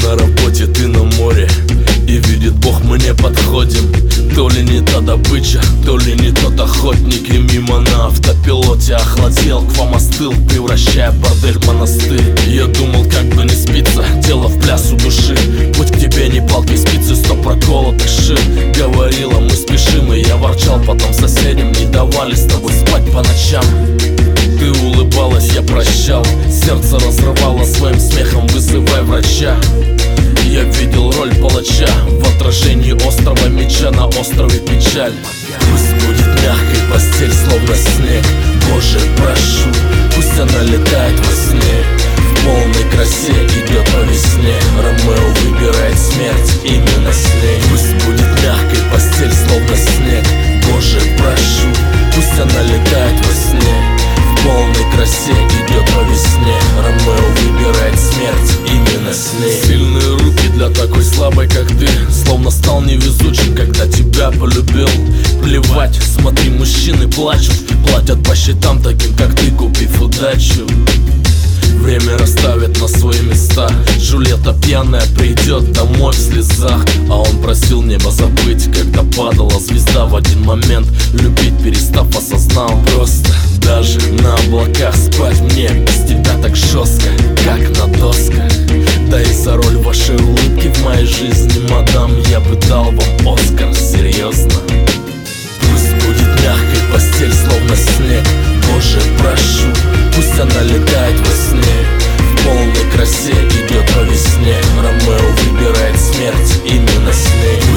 на работе, ты на море, и видит Бог, мы не подходим. То ли не та добыча, то ли не тот охотник. И мимо на автопилоте охладел, к вам остыл, превращая бордель в монастырь. Я думал, как бы не спится, тело в плясу души. Путь к тебе не палки, спицы, 100 проколотых шин. Говорила, мы спешим, и я ворчал. Потом соседям не давали с тобой спать по ночам. Ты улыбалась, я прощал. Сердце разрывало своим смехом, вызывай врача. Я видел роль палача в отражении острого меча на острове печаль. Пусть будет мягкой постель, словно снег. Боже, прошу, пусть она летает во сне. В полной красе идет по весне. Ромео выбирает смерть именно с ней. Пусть будет мягкой постель, словно снег. Боже, прошу, пусть она летает во сне. В полной красе идет по весне. Ромео выбирает смерть именно с ней. Сильные руки для такой слабой, как ты. Словно стал невезучим, когда тебя полюбил. Плевать, смотри, мужчины плачут. Платят по счетам таким, как ты, купив удачу. Время расставит на свои места. Джульетта пьяная придет домой в слезах. А он просил небо забыть, когда падала звезда. В один момент любить перестав, осознал просто. Даже на облаках спать мне без тебя так жестко, как на досках. Да и за роль вашей улыбки в моей жизни, мадам, я бы дал вам Оскар, серьезно. Пусть будет мягкой постель, словно снег. Боже, прошу, пусть она летает во сне. В полной красе идет по весне. Ромео выбирает смерть именно с ней.